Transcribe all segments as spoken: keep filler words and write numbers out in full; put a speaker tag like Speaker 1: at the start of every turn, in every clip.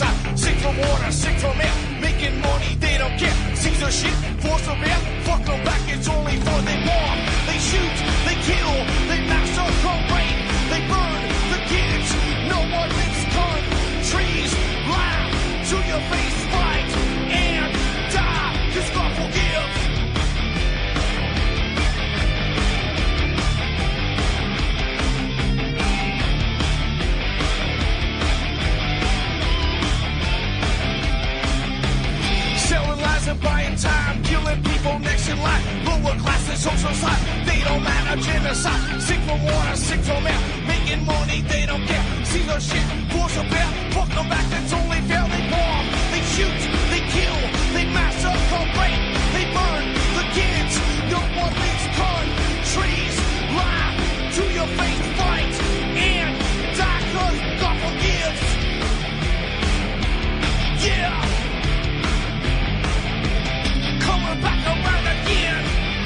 Speaker 1: genocide. Sick from water, sick from air. Making money, they don't care. Caesar shit, force of air. Fuck them back, it's only for they bomb. They shoot, they kill, they massacre, rape. They burn the kids. No one makes countries laugh to your face, fight and die. Cause God forgives. Selling lies and buying time, killing people next in line. Lower classes, social side, they don't matter. Genocide, sick from water, sick from air. Making money, they don't care. See their shit, force a bear. Fuck them back, that's only fair. They bomb, they shoot, they kill, they massacre, rape. They burn the kids. No one makes countries lie to your face, fight and die. Cause God forgives. Yeah. Coming back around again.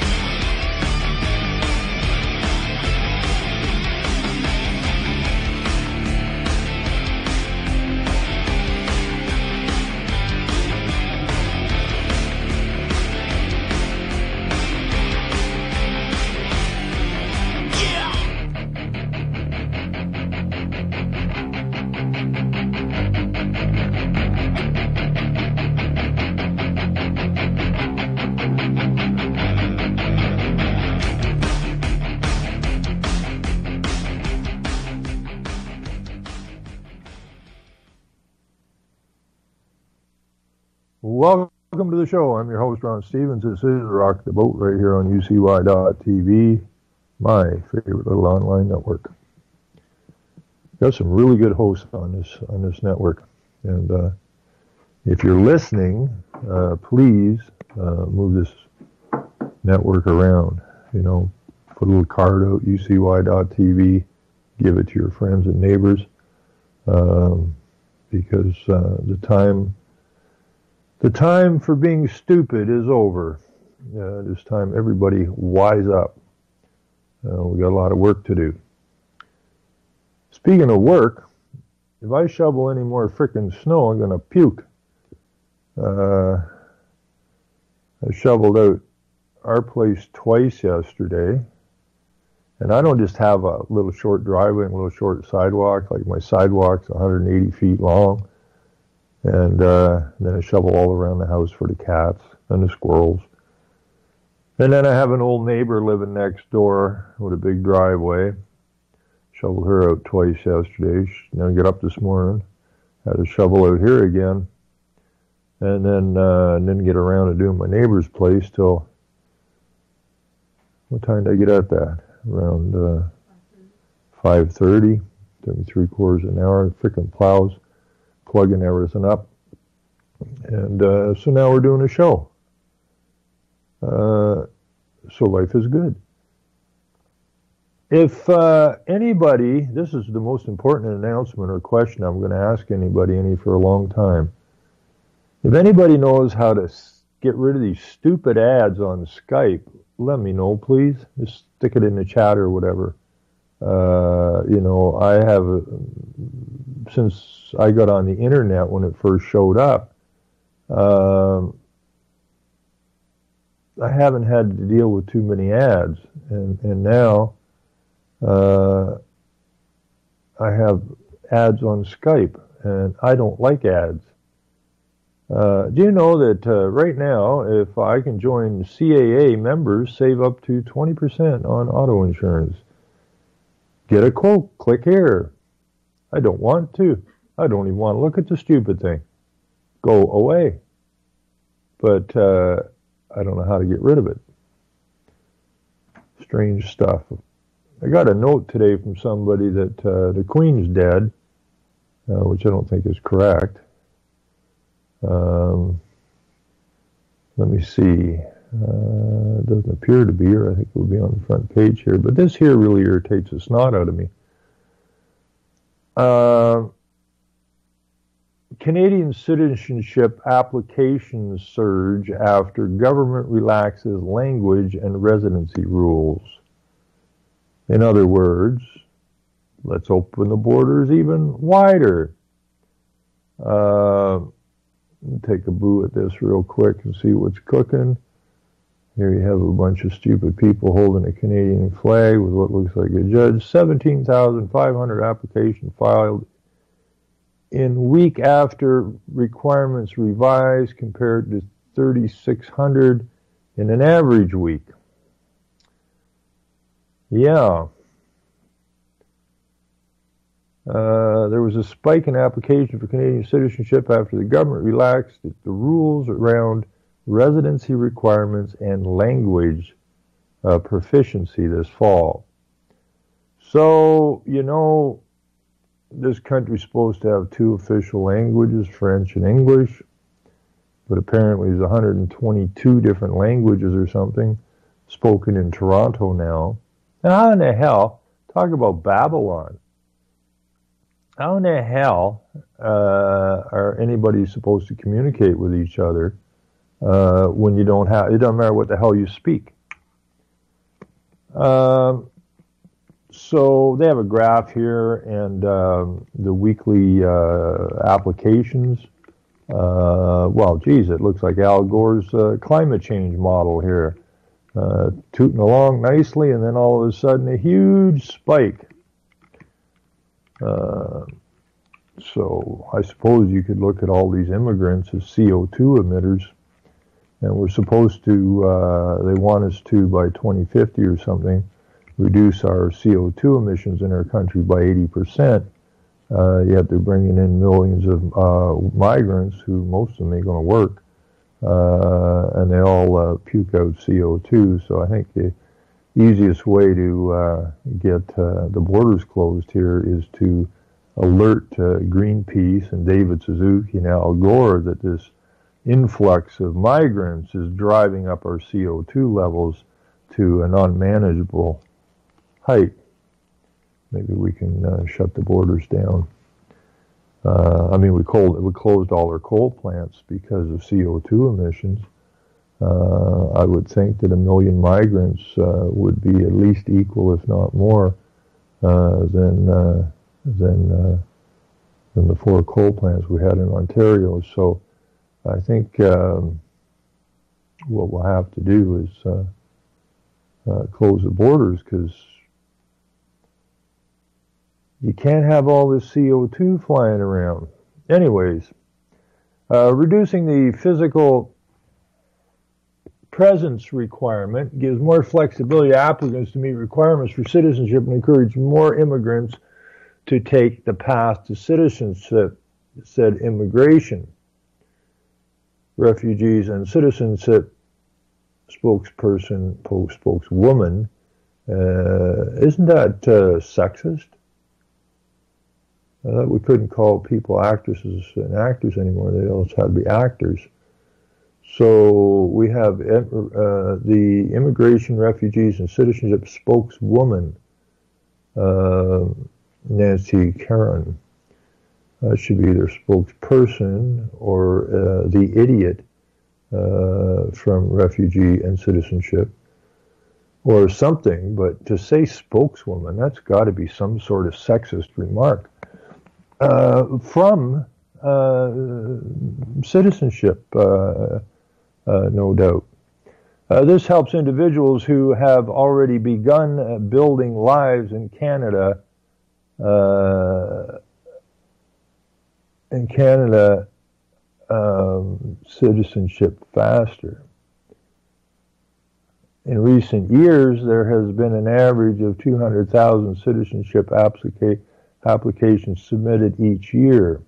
Speaker 2: Welcome to the show. I'm your host, Ron Stevens. This is Rock the Boat right here on U C Y dot T V, my favorite little online network. Got some really good hosts on this on this network. And uh, if you're listening, uh, please uh, move this network around. You know, put a little card out, U C Y dot T V, give it to your friends and neighbors, um, because uh, the time The time for being stupid is over. Uh, this time, everybody wise up. Uh, we got a lot of work to do. Speaking of work, if I shovel any more frickin' snow, I'm going to puke. Uh, I shoveled out our place twice yesterday. And I don't just have a little short driveway and a little short sidewalk. Like my sidewalk's one hundred eighty feet long. And uh, then I shovel all around the house for the cats and the squirrels. And then I have an old neighbor living next door with a big driveway. Shoveled her out twice yesterday. Then I get up this morning, had to shovel out here again. And then uh, didn't get around to doing my neighbor's place till, what time did I get at that? Around uh, five thirty. Took me three quarters of an hour. Frickin' plows. Plugging everything up. And uh, so now we're doing a show. Uh, so life is good. If uh, anybody, this is the most important announcement or question I'm going to ask anybody any for a long time. If anybody knows how to get rid of these stupid ads on Skype, let me know, please. Just stick it in the chat or whatever. Uh, you know, I have, a, since I got on the internet when it first showed up, um, I haven't had to deal with too many ads, and, and now uh, I have ads on Skype, and I don't like ads. Uh, do you know that uh, right now, if I can join C A A members, save up to twenty percent on auto insurance? Get a quote, click here. I don't want to. I don't even want to look at the stupid thing. Go away. But uh, I don't know how to get rid of it. Strange stuff. I got a note today from somebody that uh, the Queen's dead, uh, which I don't think is correct. Um, let me see. Uh, it doesn't appear to be, or I think it will be on the front page here. But this here really irritates the snot out of me. Uh, Canadian citizenship applications surge after government relaxes language and residency rules. In other words, let's open the borders even wider. Uh, take a boo at this real quick and see what's cooking. Here you have a bunch of stupid people holding a Canadian flag with what looks like a judge. seventeen thousand five hundred applications filed in week after requirements revised compared to thirty-six hundred in an average week. Yeah. Uh, there was a spike in application for Canadian citizenship after the government relaxed the rules around residency requirements and language uh, proficiency this fall. So, you know, this country's supposed to have two official languages, French and English, but apparently there's one hundred twenty-two different languages or something spoken in Toronto now. Now, how in the hell, talk about Babylon, how in the hell uh, are anybody supposed to communicate with each other uh, when you don't have, it doesn't matter what the hell you speak. Um, so they have a graph here and um, the weekly uh, applications. Uh, well, geez, it looks like Al Gore's uh, climate change model here. Uh, tooting along nicely, and then all of a sudden a huge spike. Uh, so I suppose you could look at all these immigrants as C O two emitters, and we're supposed to, uh, they want us to, by twenty fifty or something, reduce our C O two emissions in our country by eighty percent. Uh, yet they're bringing in millions of uh, migrants who most of them ain't going to work, uh, and they all uh, puke out C O two. So I think the easiest way to uh, get uh, the borders closed here is to alert uh, Greenpeace and David Suzuki and Al Gore that this influx of migrants is driving up our C O two levels to an unmanageable height. Maybe we can uh, shut the borders down. Uh, I mean, we, cold, we closed all our coal plants because of C O two emissions. Uh, I would think that a million migrants uh, would be at least equal, if not more, uh, than uh, than uh, than the four coal plants we had in Ontario. So I think um, what we'll have to do is uh, uh, close the borders, because you can't have all this C O two flying around. Anyways, uh, reducing the physical presence requirement gives more flexibility to applicants to meet requirements for citizenship and encourage more immigrants to take the path to citizenship, said immigration, refugees, and citizenship spokesperson, spokeswoman. Uh, isn't that uh, sexist? Uh, we couldn't call people actresses and actors anymore. They also had to be actors. So we have uh, the Immigration, Refugees, and Citizenship spokeswoman, uh, Nancy Karen. Uh, should be either spokesperson or uh, the idiot uh, from Refugee and Citizenship, or something. But to say spokeswoman, that's got to be some sort of sexist remark. Uh, from uh, citizenship, uh, uh, no doubt. Uh, this helps individuals who have already begun uh, building lives in Canada, uh, in Canada, um, citizenship faster. In recent years, there has been an average of two hundred thousand citizenship applications applications submitted each year.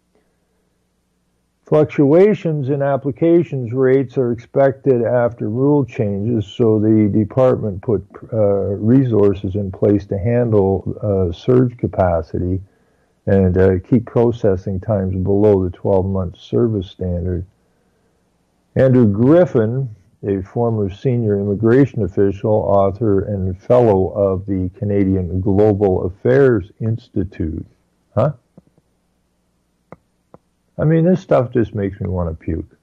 Speaker 2: Fluctuations in applications rates are expected after rule changes, so the department put uh, resources in place to handle uh, surge capacity and uh, keep processing times below the twelve-month service standard. Andrew Griffin, a former senior immigration official, author, and fellow of the Canadian Global Affairs Institute. Huh? I mean, this stuff just makes me want to puke.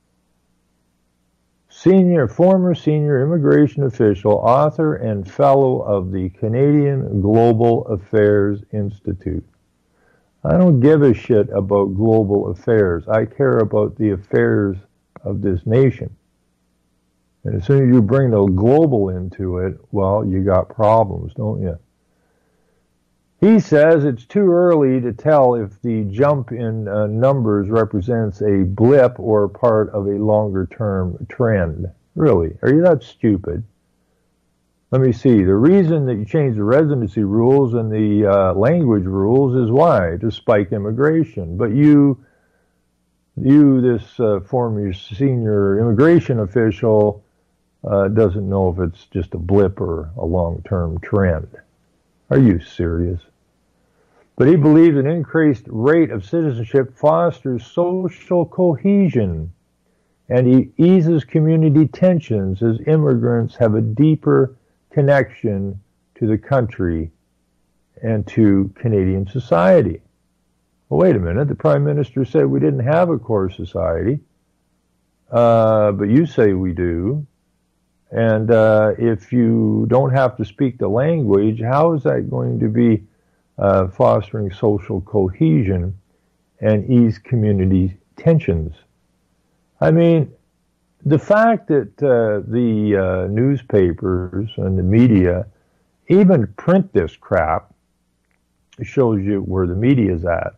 Speaker 2: Senior, former senior immigration official, author, and fellow of the Canadian Global Affairs Institute. I don't give a shit about global affairs. I care about the affairs of this nation. And as soon as you bring the global into it, well, you got problems, don't you? He says it's too early to tell if the jump in uh, numbers represents a blip or part of a longer-term trend. Really? Are you that stupid? Let me see. The reason that you changed the residency rules and the uh, language rules is why? To spike immigration. But you, you, this uh, former senior immigration official, uh, doesn't know if it's just a blip or a long-term trend. Are you serious? But he believes an increased rate of citizenship fosters social cohesion, and he eases community tensions as immigrants have a deeper connection to the country and to Canadian society. Well, wait a minute. The Prime Minister said we didn't have a core society, uh, but you say we do. And uh, if you don't have to speak the language, how is that going to be uh, fostering social cohesion and ease community tensions? I mean, the fact that uh, the uh, newspapers and the media even print this crap shows you where the media is at.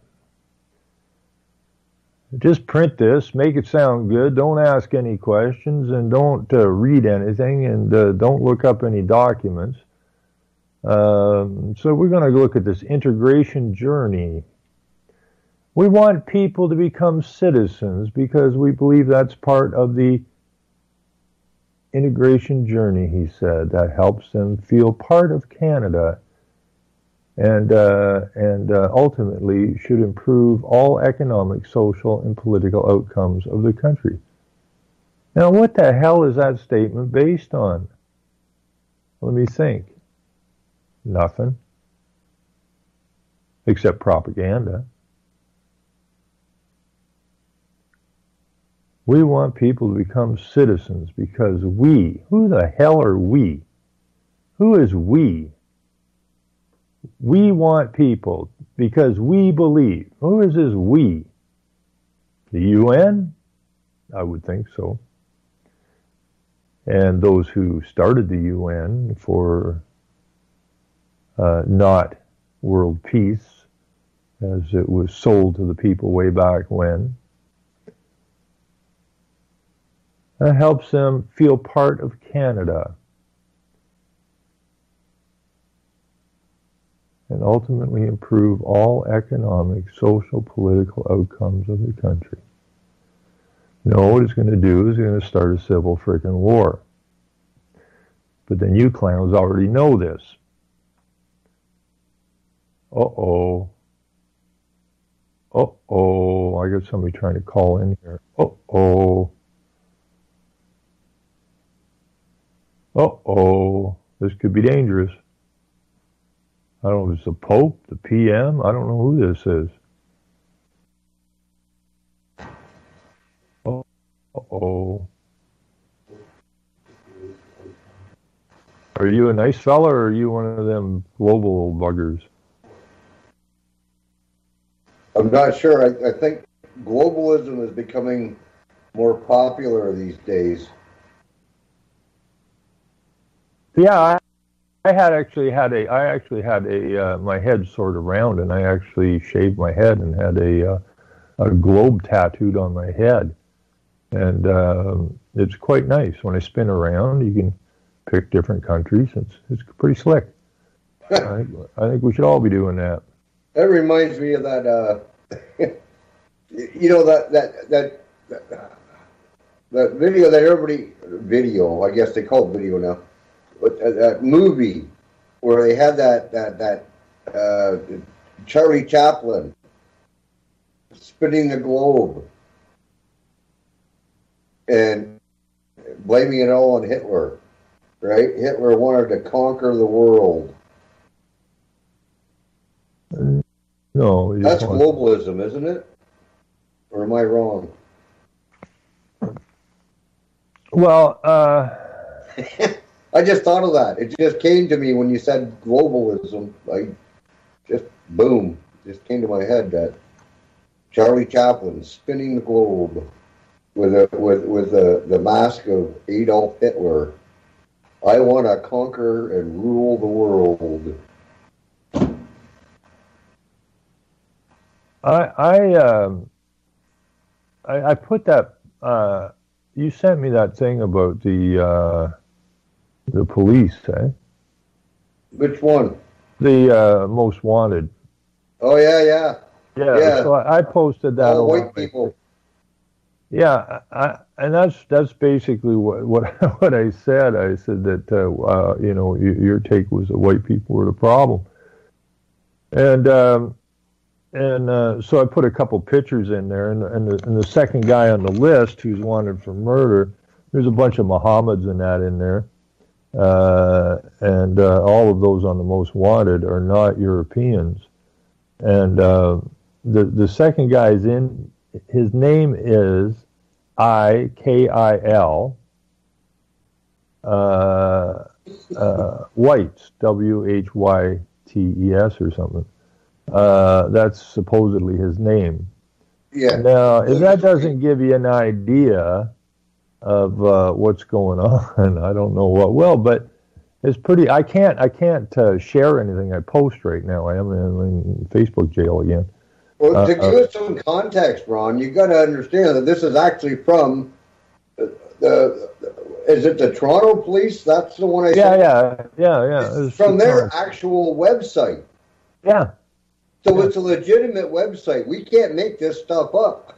Speaker 2: Just print this, make it sound good, don't ask any questions, and don't uh, read anything, and uh, don't look up any documents. Um, so we're going to look at this integration journey. We want people to become citizens because we believe that's part of the integration journey, he said, that helps them feel part of Canada and uh, and uh, ultimately should improve all economic, social, and political outcomes of the country. Now, what the hell is that statement based on? Let me think. Nothing. Except propaganda. We want people to become citizens because we, who the hell are we? Who is we? We want people because we believe. Who is this we? The U N? I would think so. And those who started the U N for uh, not world peace, as it was sold to the people way back when. That helps them feel part of Canada. And ultimately improve all economic, social, political outcomes of the country. You know what it's going to do is it's going to start a civil frickin' war. But then you clowns already know this. Uh-oh. Uh-oh. I got somebody trying to call in here. Uh-oh. Uh-oh. This could be dangerous. I don't know if it's the Pope, the P M. I don't know who this is. Uh-oh. Are you a nice fella or are you one of them global buggers?
Speaker 3: I'm not sure. I, I think globalism is becoming more popular these days.
Speaker 2: Yeah, I, I had actually had a, I actually had a, uh, my head sort of round, and I actually shaved my head and had a, uh, a globe tattooed on my head. And um, it's quite nice. When I spin around, you can pick different countries. It's it's pretty slick. I, think, I think we should all be doing that.
Speaker 3: That reminds me of that, uh, you know, that, that, that, that, that video that everybody, video, I guess they call it video now, but that, that movie where they had that, that, that uh, Charlie Chaplin spinning the globe and blaming it all on Hitler, right? Hitler wanted to conquer the world.
Speaker 2: No,
Speaker 3: that's globalism, isn't it? Or am I wrong?
Speaker 2: Well, uh...
Speaker 3: I just thought of that. It just came to me when you said globalism. Like, just boom. just came to my head that Charlie Chaplin spinning the globe with a with with the the mask of Adolf Hitler. I want to conquer and rule the world.
Speaker 2: I I um, I, I put that. Uh, you sent me that thing about the uh, the police, eh?
Speaker 3: Which one?
Speaker 2: The uh, most wanted.
Speaker 3: Oh yeah, yeah,
Speaker 2: yeah.
Speaker 3: yeah.
Speaker 2: So I, I posted that.
Speaker 3: All
Speaker 2: over
Speaker 3: white people.
Speaker 2: Yeah, I, and that's that's basically what what what I said. I said that uh, uh, you know your, your take was that white people were the problem, and um, and uh, so I put a couple pictures in there, and and the, and the second guy on the list who's wanted for murder, there's a bunch of Mohammeds and that in there, uh, and uh, all of those on the most wanted are not Europeans, and uh, the the second guy's in. His name is I K I L uh, uh, Whites, W H Y T E S or something. Uh, that's supposedly his name.
Speaker 3: Yeah.
Speaker 2: Now, if that doesn't give you an idea of uh, what's going on, I don't know what will. But it's pretty. I can't. I can't uh, share anything I post right now. I am in, in Facebook jail again.
Speaker 3: Well, to
Speaker 2: uh,
Speaker 3: give it some context, Ron, you got to understand that this is actually from the, the, is it the Toronto Police? That's the one I
Speaker 2: yeah,
Speaker 3: said.
Speaker 2: Yeah, yeah, yeah,
Speaker 3: It's from their actual website.
Speaker 2: Yeah.
Speaker 3: So
Speaker 2: yeah.
Speaker 3: It's a legitimate website. We can't make this stuff up.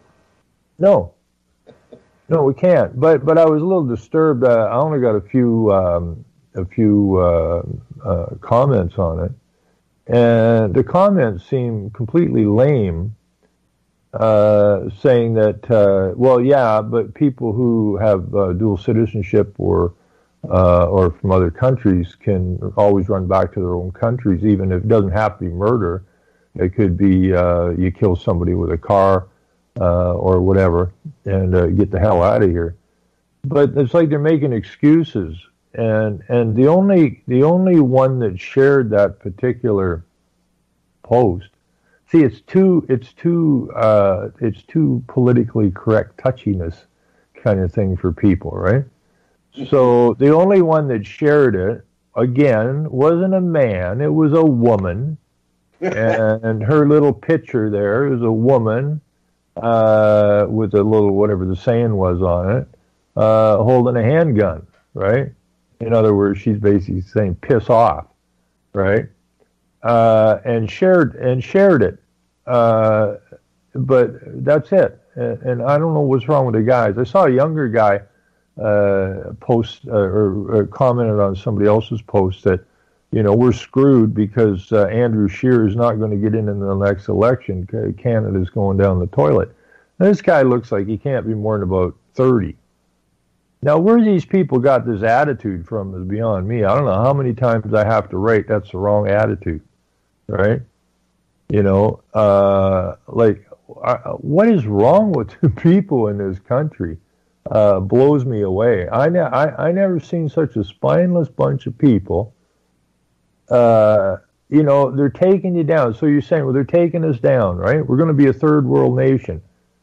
Speaker 2: No. No, we can't. But but I was a little disturbed. Uh, I only got a few um, a few uh, uh, comments on it. And the comments seem completely lame, uh, saying that, uh, well, yeah, but people who have uh, dual citizenship or uh, or from other countries can always run back to their own countries, even if it doesn't have to be murder. It could be uh, you kill somebody with a car uh, or whatever and uh, get the hell out of here. But it's like they're making excuses. And and the only the only one that shared that particular post, see, it's too it's too uh, it's too politically correct touchiness kind of thing for people, right? So the only one that shared it again wasn't a man; it was a woman, and her little picture there is a woman uh, with a little whatever the saying was on it, uh, holding a handgun, right? In other words, she's basically saying "piss off," right? Uh, and shared and shared it, uh, but that's it. And, and I don't know what's wrong with the guys. I saw a younger guy uh, post uh, or, or commented on somebody else's post that, you know, we're screwed because uh, Andrew Scheer is not going to get in in the next election. Canada's going down the toilet. And this guy looks like he can't be more than about thirty. Now, where these people got this attitude from is beyond me. I don't know how many times I have to write that's the wrong attitude, right? You know, uh, like, uh, what is wrong with the people in this country uh, blows me away. I, ne- I, I never seen such a spineless bunch of people. Uh, you know, they're taking you down. So you're saying, well, they're taking us down, right? We're going to be a third world nation.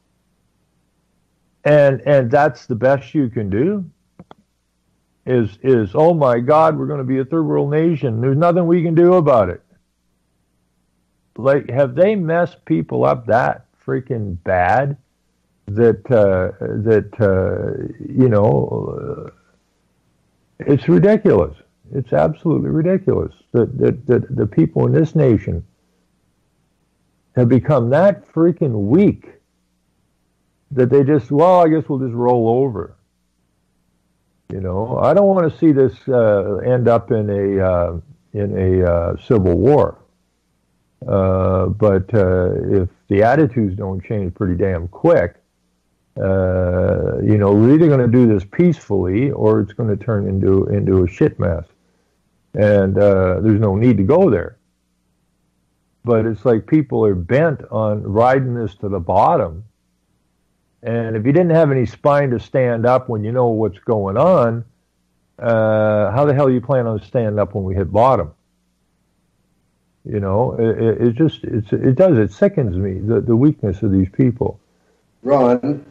Speaker 2: And and that's the best you can do is, is oh my God, we're going to be a third world nation. There's nothing we can do about it. Like, have they messed people up that freaking bad that, uh, that uh, you know, uh, it's ridiculous. It's absolutely ridiculous that, that, that the people in this nation have become that freaking weak that they just, well, I guess we'll just roll over. You know, I don't want to see this uh, end up in a uh, in a uh, civil war. Uh, but uh, if the attitudes don't change pretty damn quick, uh, you know, we're either going to do this peacefully or it's going to turn into into a shit mess. And uh, there's no need to go there. But it's like people are bent on riding this to the bottom. And if you didn't have any spine to stand up when you know what's going on, uh, how the hell do you plan on standing up when we hit bottom? You know, it, it, it just it's it does it sickens me the the weakness of these people.
Speaker 3: Ron.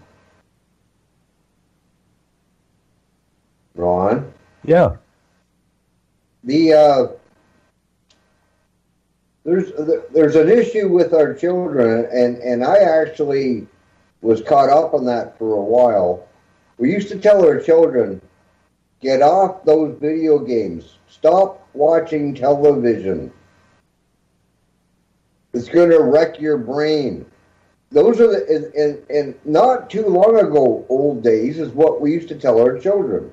Speaker 3: Ron.
Speaker 2: Yeah.
Speaker 3: The uh, there's there's an issue with our children, and and I actually was caught up on that for a while. We used to tell our children, get off those video games. Stop watching television. It's going to wreck your brain. Those are the, and, and, and not too long ago, old days is what we used to tell our children.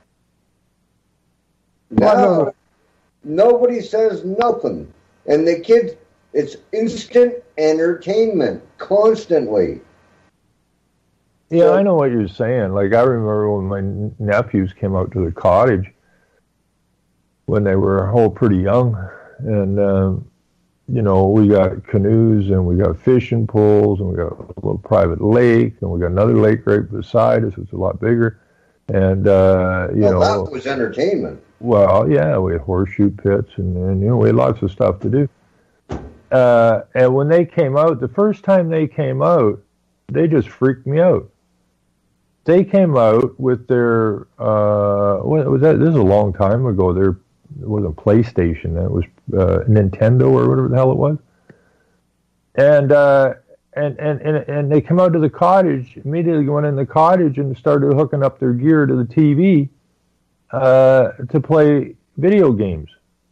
Speaker 3: Now, nobody says nothing. And the kids, it's instant entertainment, constantly.
Speaker 2: Yeah, I know what you're saying. Like, I remember when my nephews came out to the cottage when they were all pretty young. And, um, you know, we got canoes and we got fishing poles and we got a little private lake and we got another lake right beside us. It's a lot bigger. And, uh, you
Speaker 3: well,
Speaker 2: know.
Speaker 3: that was entertainment.
Speaker 2: Well, yeah, we had horseshoe pits and, and you know, we had lots of stuff to do. Uh, and when they came out, the first time they came out, they just freaked me out. They came out with their, uh, what was that? This is a long time ago. Their, it wasn't PlayStation. It was uh, Nintendo or whatever the hell it was. And, uh, and, and, and, and they come out to the cottage, immediately went in the cottage and started hooking up their gear to the T V uh, to play video games.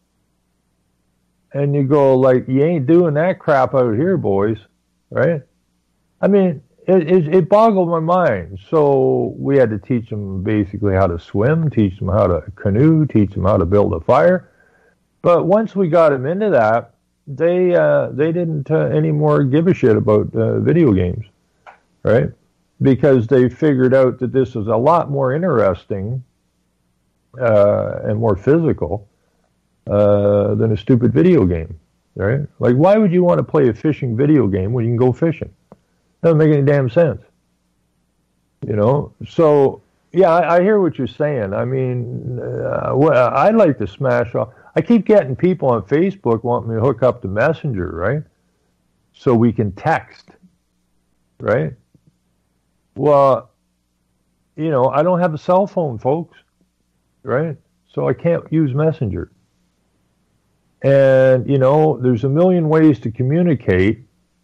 Speaker 2: And you go like, you ain't doing that crap out here, boys, right? I mean, it, it, it boggled my mind. So we had to teach them basically how to swim, teach them how to canoe, teach them how to build a fire. But once we got them into that, they uh, they didn't uh, anymore give a shit about uh, video games, right? Because they figured out that this is a lot more interesting uh, and more physical uh, than a stupid video game, right? Like, why would you want to play a fishing video game when you can go fishing? Doesn't make any damn sense, you know? So, yeah, I, I hear what you're saying. I mean, uh, well, I'd like to smash off. I keep getting people on Facebook wanting me to hook up the Messenger, right? So we can text, right? Well, you know, I don't have a cell phone, folks, right? So I can't use Messenger. And, you know, there's a million ways to communicate.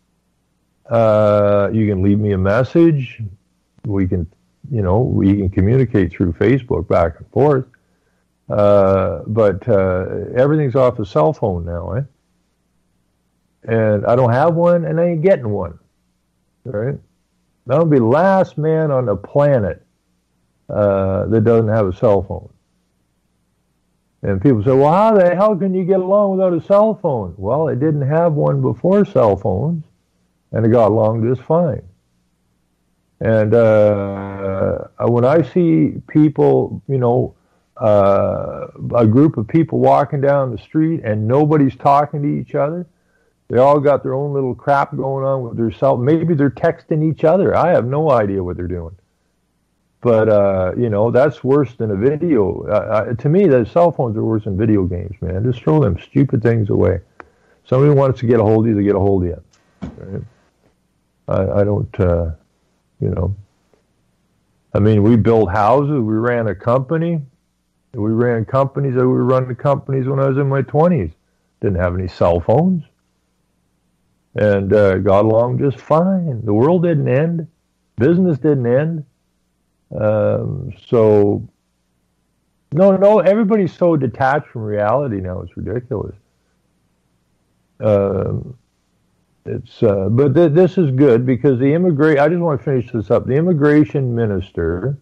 Speaker 2: Uh, you can leave me a message. We can, you know, we can communicate through Facebook back and forth. Uh, but uh, everything's off a cell phone now, eh? And I don't have one, and I ain't getting one, right? That'll be the last man on the planet uh, that doesn't have a cell phone. And people say, well, how the hell can you get along without a cell phone? Well, I didn't have one before cell phones, and I got along just fine. And uh, when I see people, you know, uh, a group of people walking down the street and nobody's talking to each other, they all got their own little crap going on with their cell. Maybe they're texting each other. I have no idea what they're doing. But, uh, you know, that's worse than a video. Uh, to me, the cell phones are worse than video games, man. Just throw them stupid things away. Somebody wants to get a hold of you, they get a hold of you. Right? I, I don't, uh, you know. I mean, we built houses. We ran a company. We ran companies. I was running companies when I was in my twenties. Didn't have any cell phones. And uh, got along just fine. The world didn't end. Business didn't end. Um, so, no, no, everybody's so detached from reality now. It's ridiculous. Um, it's, uh, but th- this is good because the immigrant, I just want to finish this up. The immigration minister,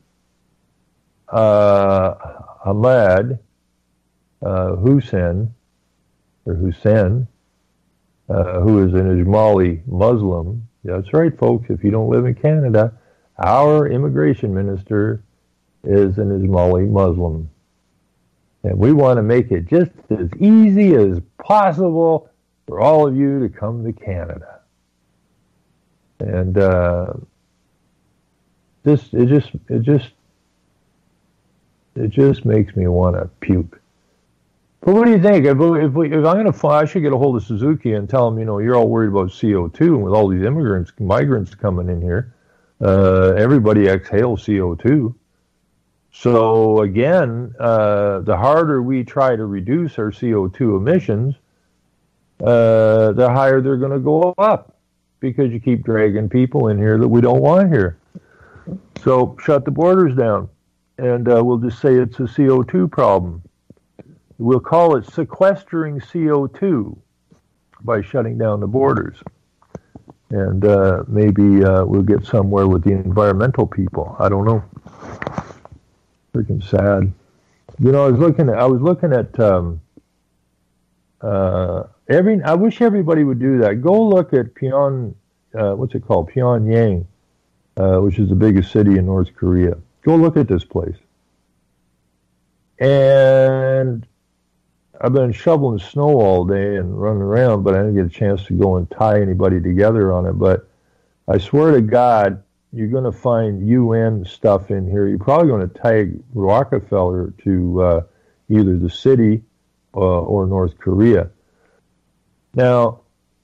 Speaker 2: uh, Ahmed uh, Hussein, or Hussein, uh, who is an Ismaili Muslim. Yeah, that's right, folks. If you don't live in Canada, our immigration minister is an Ismaili Muslim. And we want to make it just as easy as possible for all of you to come to Canada. And uh, this, it just, it just, it just makes me want to puke. But what do you think? If, if, we, if I'm going to fly, I should get a hold of Suzuki and tell them, you know, you're all worried about C O two, and with all these immigrants, migrants coming in here, uh, everybody exhales C O two. So again, uh, the harder we try to reduce our C O two emissions, uh, the higher they're going to go up, because you keep dragging people in here that we don't want here. So shut the borders down, and uh, we'll just say it's a C O two problem. We'll call it sequestering C O two by shutting down the borders. And uh, maybe uh, we'll get somewhere with the environmental people. I don't know. Freaking sad. You know, I was looking at, I was looking at, um, uh, every, I wish everybody would do that. Go look at Pyong, uh, what's it called? Pyongyang, uh, which is the biggest city in North Korea. Go look at this place. And I've been shoveling snow all day and running around, but I didn't get a chance to go and tie anybody together on it. But I swear to God, you're going to find U N stuff in here. You're probably going to tag Rockefeller to uh, either the city uh, or North Korea. Now,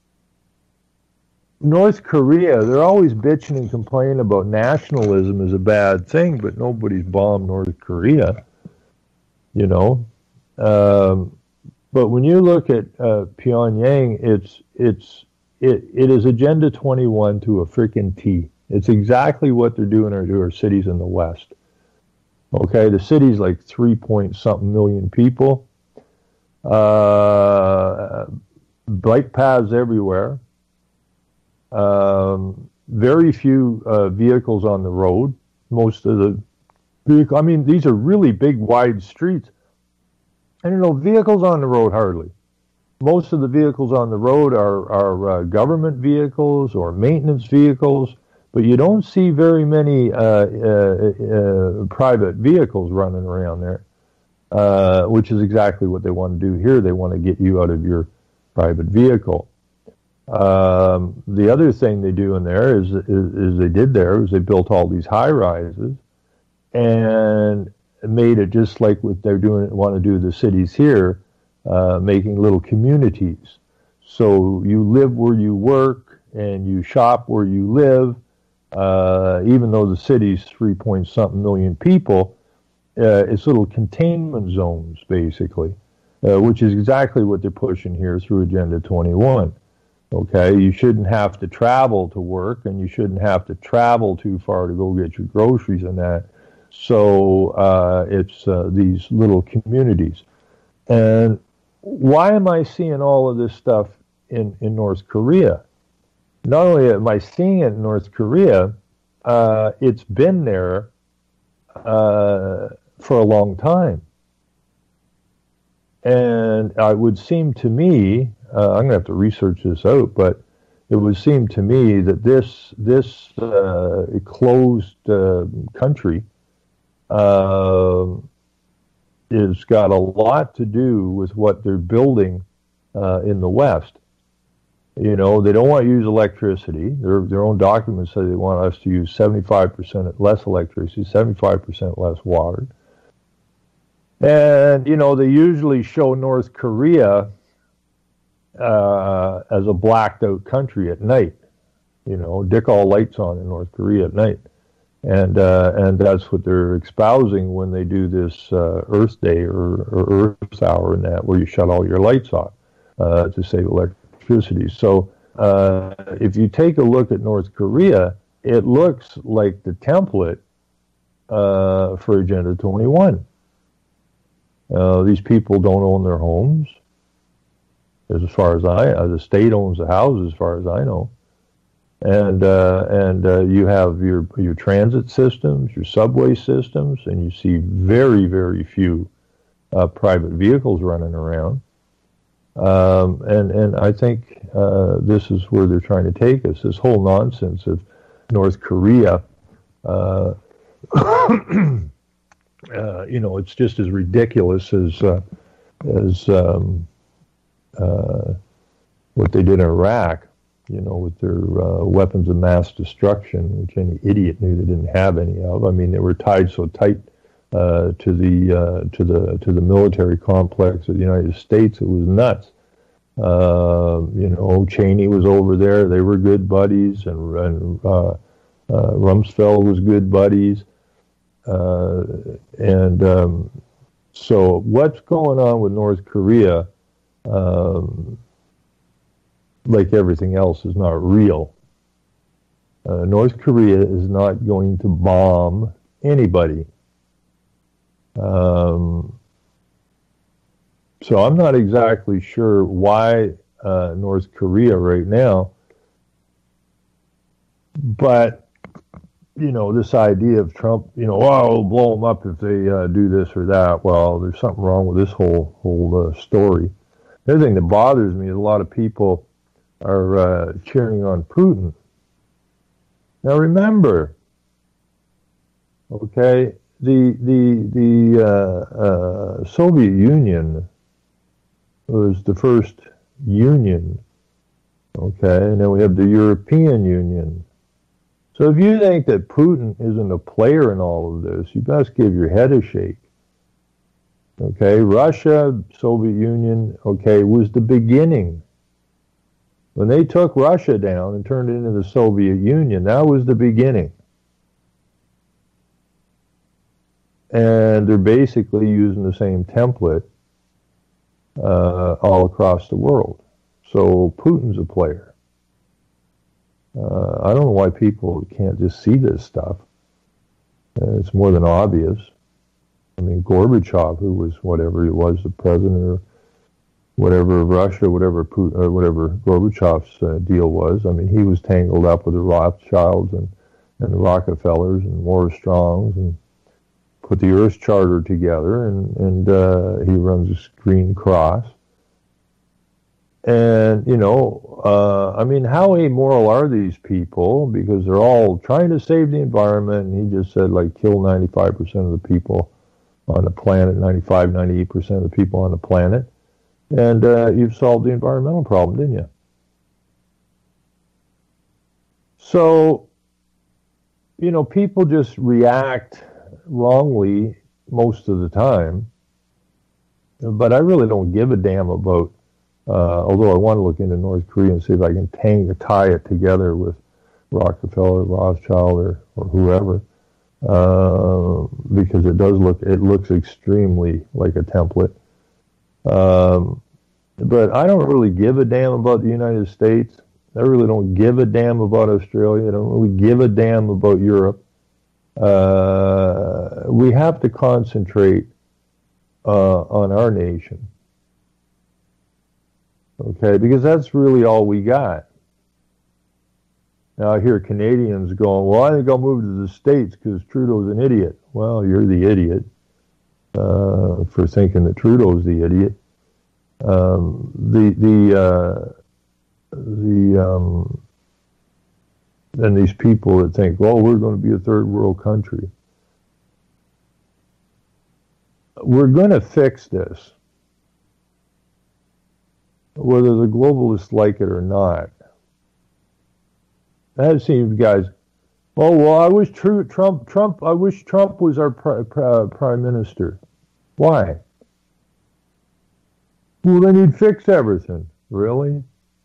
Speaker 2: North Korea, they're always bitching and complaining about nationalism is a bad thing, but nobody's bombed North Korea, you know. Um, but when you look at uh, Pyongyang, it's it's it it is Agenda twenty-one to a freaking T. It's exactly what they're doing to our cities in the West. Okay, the city's like three point something million people. Uh, bike paths everywhere. Um, very few uh, vehicles on the road. Most of the vehicle, I mean, these are really big, wide streets. And, you know, vehicles on the road, hardly. Most of the vehicles on the road are, are uh, government vehicles or maintenance vehicles, but you don't see very many uh, uh, uh, private vehicles running around there, uh, which is exactly what they want to do here. They want to get you out of your private vehicle. Um, the other thing they do in there is, is, is they did there is they built all these high-rises and made it just like what they're doing, want to do the cities here, uh, making little communities. So you live where you work and you shop where you live. Uh, even though the city's three point something million people, uh, it's little containment zones basically, uh, which is exactly what they're pushing here through Agenda twenty-one. Okay, you shouldn't have to travel to work, and you shouldn't have to travel too far to go get your groceries and that. So uh, it's uh, these little communities. And why am I seeing all of this stuff in, in North Korea? Not only am I seeing it in North Korea, uh, it's been there uh, for a long time. And it would seem to me, uh, I'm going to have to research this out, but it would seem to me that this, this uh, closed uh, country Uh, it's got a lot to do with what they're building uh, in the West. You know, they don't want to use electricity. Their their own documents say they want us to use seventy-five percent less electricity, seventy-five percent less water. And, you know, they usually show North Korea uh, as a blacked out country at night. You know, dick all lights on in North Korea at night. And uh, and that's what they're espousing when they do this uh, Earth Day or, or Earth Hour and that, where you shut all your lights off uh, to save electricity. So uh, if you take a look at North Korea, it looks like the template uh, for Agenda twenty-one. Uh, these people don't own their homes, as far as I, uh, the state owns the houses, as far as I know. And uh, and uh, you have your your transit systems, your subway systems, and you see very, very few uh, private vehicles running around. Um, and and I think uh, this is where they're trying to take us. This whole nonsense of North Korea, uh, uh, you know, it's just as ridiculous as uh, as um, uh, what they did in Iraq. You know, with their uh, weapons of mass destruction, which any idiot knew they didn't have any of. I mean, they were tied so tight uh, to the uh, to the to the military complex of the United States. It was nuts. Uh, you know, Cheney was over there. They were good buddies, and, and uh, uh, Rumsfeld was good buddies. Uh, and um, so what's going on with North Korea, um, like everything else, is not real. Uh, North Korea is not going to bomb anybody. Um, So I'm not exactly sure why uh, North Korea right now, but, you know, this idea of Trump, you know, oh, we'll blow them up if they uh, do this or that. Well, there's something wrong with this whole whole uh, story. The other thing that bothers me is a lot of people are uh, cheering on Putin. Now remember, okay, the the the uh, uh, Soviet Union was the first union, okay, and then we have the European Union. So if you think that Putin isn't a player in all of this, you best give your head a shake. Okay, Russia, Soviet Union, okay, was the beginning. When they took Russia down and turned it into the Soviet Union, that was the beginning. And they're basically using the same template Uh, all across the world. So Putin's a player. Uh, I don't know why people can't just see this stuff. Uh, it's more than obvious. I mean, Gorbachev, who was whatever he was, the president or whatever of Russia, whatever Putin, or whatever Gorbachev's uh, deal was, I mean, he was tangled up with the Rothschilds and, and the Rockefellers and Morris Strongs and put the Earth Charter together, and, and uh, he runs a Green Cross. And, you know, uh, I mean, how amoral are these people? Because they're all trying to save the environment, and he just said, like, kill ninety-five percent of the people on the planet, ninety-five, ninety-eight percent of the people on the planet, and uh, you've solved the environmental problem, didn't you? So, you know, people just react wrongly most of the time, but I really don't give a damn about, uh, although I want to look into North Korea and see if I can tang, tie it together with Rockefeller, Rothschild, or, or whoever, uh, because it does look, it looks extremely like a template. Um, but I don't really give a damn about the United States. I really don't give a damn about Australia. I don't really give a damn about Europe. Uh, we have to concentrate uh, on our nation, okay, because that's really all we got. Now I hear Canadians going, well, I think I'll move to the States because Trudeau's an idiot. Well, you're the idiot uh, for thinking that Trudeau's the idiot. Um, the the uh, the um, and these people that think, well, we're going to be a third world country. We're going to fix this, whether the globalists like it or not. That seems, guys, oh, well, I wish Trump, Trump, I wish Trump was our prime minister. Why? Well, then he'd fix everything. Really?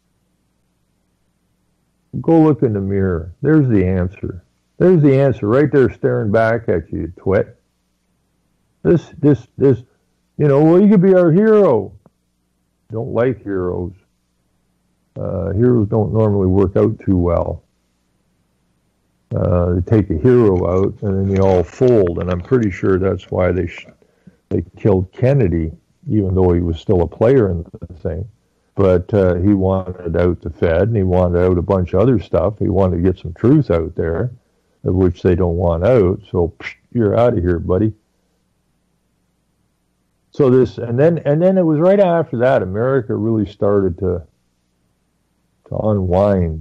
Speaker 2: Go look in the mirror. There's the answer. There's the answer right there staring back at you, twit. This, this, this, you know, well, you could be our hero. Don't like heroes. Uh, heroes don't normally work out too well. Uh, they take a hero out and then they all fold, and I'm pretty sure that's why they sh- they killed Kennedy, even though he was still a player in the thing. But uh, he wanted out the Fed, and he wanted out a bunch of other stuff. He wanted to get some truth out there, of which they don't want out. So psh, you're out of here, buddy. So this, and then and then it was right after that America really started to to unwind,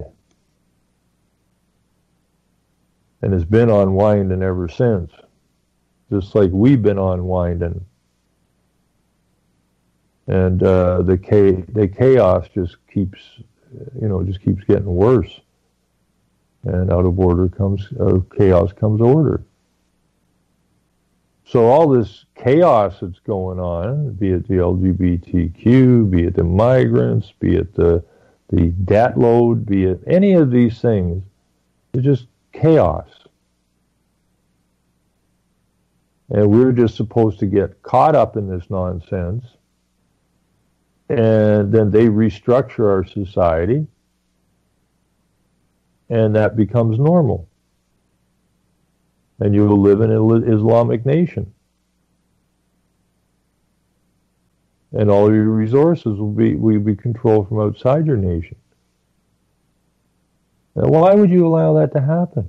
Speaker 2: and has been unwinding ever since, just like we've been unwinding. And uh, the cha- the chaos just keeps, you know, just keeps getting worse. And out of order comes, out of chaos comes order. So all this chaos that's going on, be it the L G B T Q, be it the migrants, be it the the debt load, be it any of these things, it's just chaos. And we're just supposed to get caught up in this nonsense, and then they restructure our society, and that becomes normal. And you will live in an Islamic nation. And all your resources will be will be controlled from outside your nation. Now, why would you allow that to happen?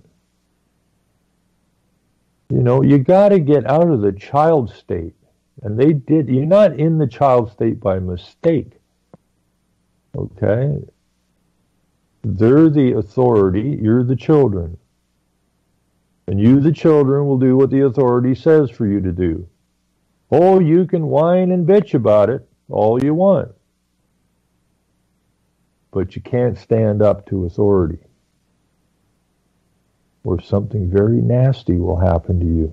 Speaker 2: You know, you got to get out of the child state. And they did. You're not in the child state by mistake. Okay? They're the authority. You're the children. And you, the children, will do what the authority says for you to do. Oh, you can whine and bitch about it all you want. But you can't stand up to authority, or something very nasty will happen to you.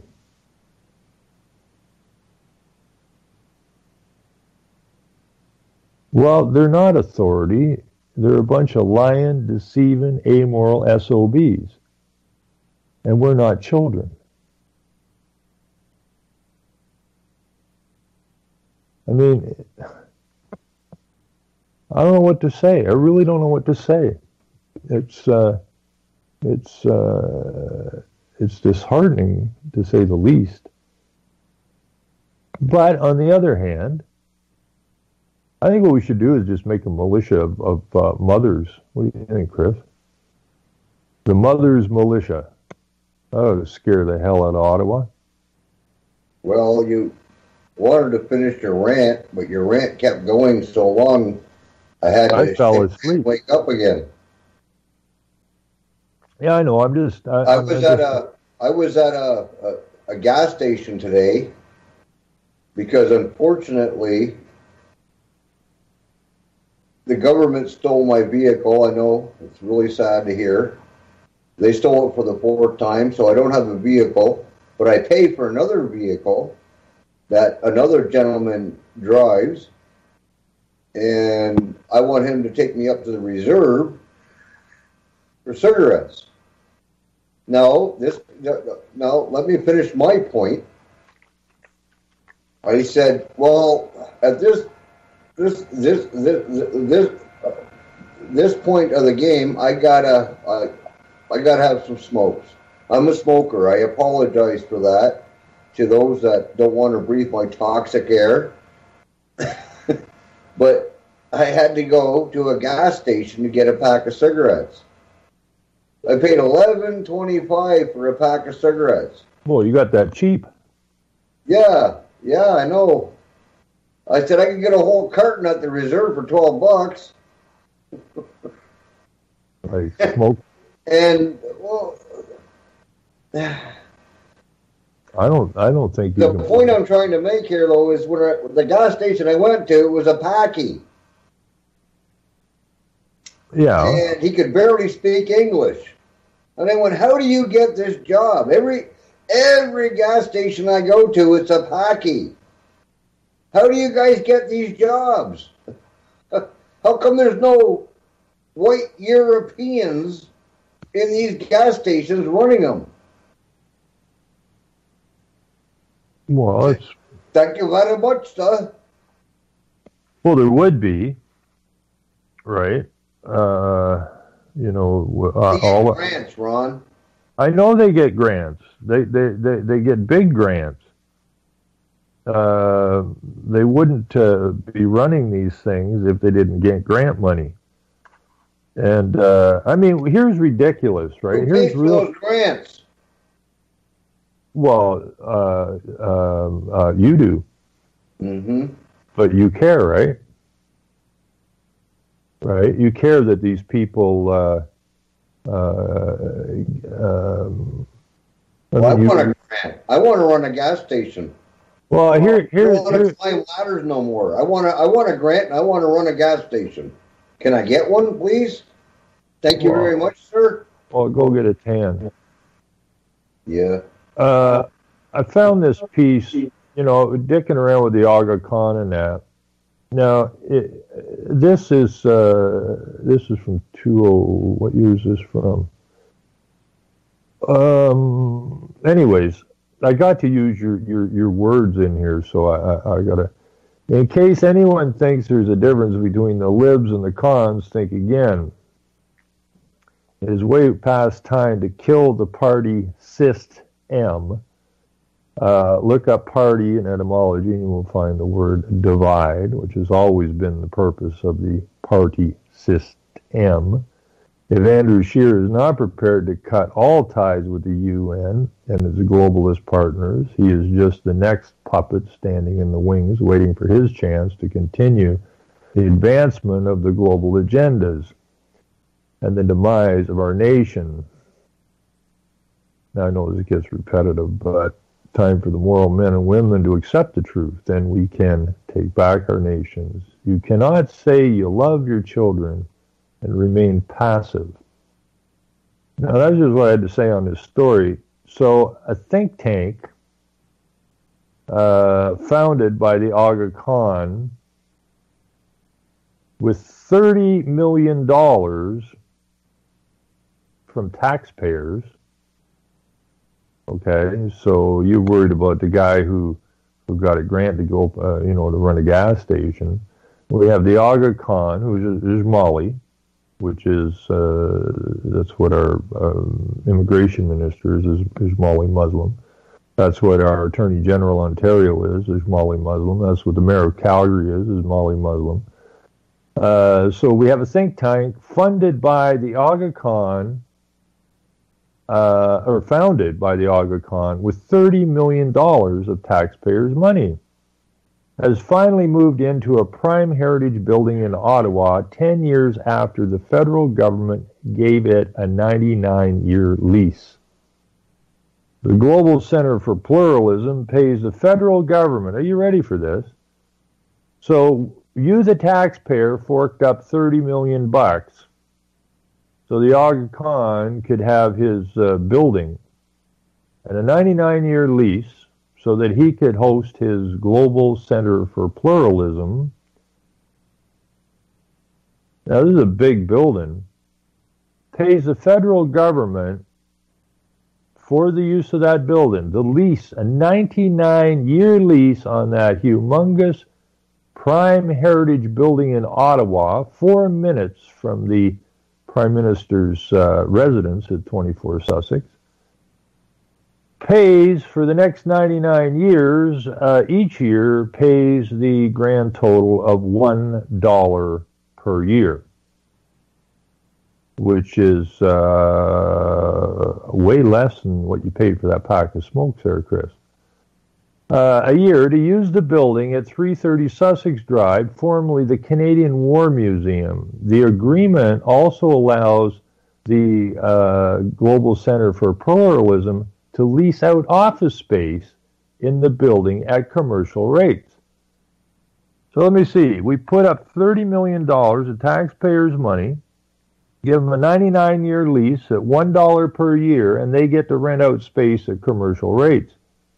Speaker 2: Well, they're not authority. They're a bunch of lying, deceiving, amoral S O Bs. And we're not children. I mean, I don't know what to say. I really don't know what to say. It's uh, it's uh, it's disheartening, to say the least. But on the other hand, I think what we should do is just make a militia of, of uh, mothers. What do you think, Chris? The mothers' militia. Oh, to scare the hell out of Ottawa.
Speaker 3: Well, you wanted to finish your rant, but your rant kept going so long, I had to
Speaker 2: I fell asleep.
Speaker 3: Wake up again.
Speaker 2: Yeah, I know. I'm just. I,
Speaker 3: I
Speaker 2: I'm
Speaker 3: was
Speaker 2: just,
Speaker 3: at a. I was at a, a a gas station today because, unfortunately, the government stole my vehicle. I know it's really sad to hear. They stole it for the fourth time, so I don't have a vehicle, but I paid for another vehicle that another gentleman drives, and I want him to take me up to the reserve for cigarettes. Now, this, now let me finish my point. I said, well, at this, this, this, this, this, this point of the game, I gotta, I, I gotta have some smokes. I'm a smoker. I apologize for that to those that don't want to breathe my toxic air. But I had to go to a gas station to get a pack of cigarettes. I paid eleven twenty-five for a pack of cigarettes.
Speaker 2: Well, you got that cheap.
Speaker 3: Yeah, yeah, I know. I said I could get a whole carton at the reserve for twelve bucks.
Speaker 2: I smoke.
Speaker 3: And well,
Speaker 2: I don't. I don't think you
Speaker 3: the
Speaker 2: can
Speaker 3: point I'm trying to make here, though, is when I, the gas station I went to was a packy.
Speaker 2: Yeah.
Speaker 3: And he could barely speak English. And I went, how do you get this job? Every every gas station I go to, it's a packy. How do you guys get these jobs? How come there's no white Europeans in these gas stations running them?
Speaker 2: Well, it's.
Speaker 3: Thank you very much, sir.
Speaker 2: Well, there would be, right? Uh, you know, uh,
Speaker 3: They get
Speaker 2: all
Speaker 3: grants, Ron.
Speaker 2: I know they get grants. They they they, they get big grants. Uh, they wouldn't uh, be running these things if they didn't get grant money. And uh, I mean, here's ridiculous, right?
Speaker 3: Who
Speaker 2: Here's
Speaker 3: pays for
Speaker 2: real.
Speaker 3: those grants?
Speaker 2: Well, uh, um, uh, you do,
Speaker 3: Mm-hmm.
Speaker 2: but you care, right? Right? You care that these people. Uh, uh, um, I
Speaker 3: Well, I
Speaker 2: mean, you-
Speaker 3: want a grant. I want to run a gas station.
Speaker 2: well, here,
Speaker 3: I
Speaker 2: here,
Speaker 3: don't want
Speaker 2: here,
Speaker 3: to climb ladders no more. I want to. I want a grant, and I want to run a gas station. Can I get one, please? Thank you
Speaker 2: Well-
Speaker 3: very much, sir.
Speaker 2: well, go get a tan.
Speaker 3: Yeah.
Speaker 2: Uh, I found this piece, you know, dicking around with the Aga Khan and that. Now, it, this is uh, this is from two oh. What year is this from? Um. Anyways, I got to use your your your words in here, so I I, I gotta. In case anyone thinks there's a difference between the libs and the cons, think again. It is way past time to kill the party system. Uh, look up party in etymology and you will find the word divide, which has always been the purpose of the party system. If Andrew Scheer is not prepared to cut all ties with the U N and its globalist partners, he is just the next puppet standing in the wings waiting for his chance to continue the advancement of the global agendas and the demise of our nation. Now I know this gets repetitive, but time for the moral men and women to accept the truth, then we can take back our nations. You cannot say you love your children and remain passive. Now that's just what I had to say on this story. So a think tank uh, founded by the Aga Khan with thirty million dollars from taxpayers. Okay, so you're worried about the guy who, who got a grant to go, uh, you know, to run a gas station. We have the Aga Khan, who's is Mali, which is, uh, that's what our um, immigration minister is, is, is Mali Muslim. That's what our Attorney General Ontario is, is Mali Muslim. That's what the Mayor of Calgary is, is Mali Muslim. Uh, so we have a think tank funded by the Aga Khan, Uh, or founded by the Aga Khan with thirty million dollars of taxpayers' money, has finally moved into a prime heritage building in Ottawa ten years after the federal government gave it a ninety-nine year lease. The Global Center for Pluralism pays the federal government, are you ready for this? So you, the taxpayer, forked up thirty million bucks. So the Aga Khan could have his uh, building and a ninety-nine year lease so that he could host his Global Center for Pluralism. Now this is a big building. Pays the federal government for the use of that building, the lease, a ninety-nine year lease on that humongous prime heritage building in Ottawa, four minutes from the Prime Minister's uh, residence at twenty-four Sussex, pays for the next ninety-nine years, uh, each year pays the grand total of one dollar per year, which is uh, way less than what you paid for that pack of smokes there, Chris. Uh, a year to use the building at three thirty Sussex Drive, formerly the Canadian War Museum. The agreement also allows the uh, Global Center for Pluralism to lease out office space in the building at commercial rates. So let me see. We put up thirty million dollars of taxpayers' money, give them a ninety-nine year lease at one dollar per year, and they get to rent out space at commercial rates.